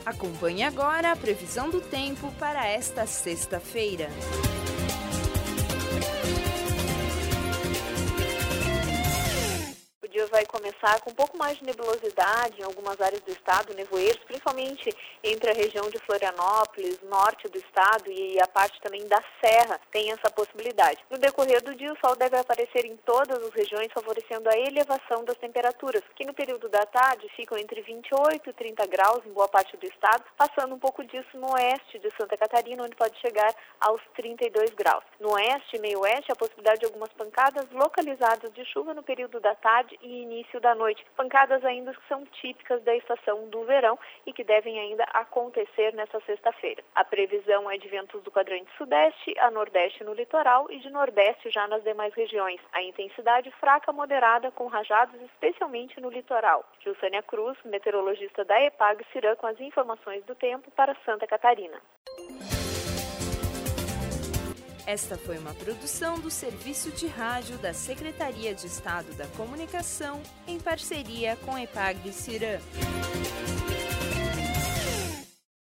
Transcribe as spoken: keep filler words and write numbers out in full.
Acompanhe agora a previsão do tempo para esta sexta-feira. O dia vai começar com um pouco mais de nebulosidade em algumas áreas do estado, nevoeiros, principalmente entre a região de Florianópolis, norte do estado e a parte também da Serra, tem essa possibilidade. No decorrer do dia, o sol deve aparecer em todas as regiões, favorecendo a elevação das temperaturas, que no período da tarde ficam entre vinte e oito e trinta graus em boa parte do estado, passando um pouco disso no oeste de Santa Catarina, onde pode chegar aos trinta e dois graus. No oeste e meio oeste, a possibilidade de algumas pancadas localizadas de chuva no período da tarde e início da noite. Pancadas ainda que são típicas da estação do verão e que devem ainda acontecer nesta sexta-feira. A previsão é de ventos do quadrante sudeste a nordeste no litoral e de nordeste já nas demais regiões. A intensidade fraca moderada com rajados especialmente no litoral. Gilsânia Cruz, meteorologista da EPAG-Ciran, com as informações do tempo para Santa Catarina. Esta foi uma produção do Serviço de Rádio da Secretaria de Estado da Comunicação, em parceria com a EPAG-Ciran.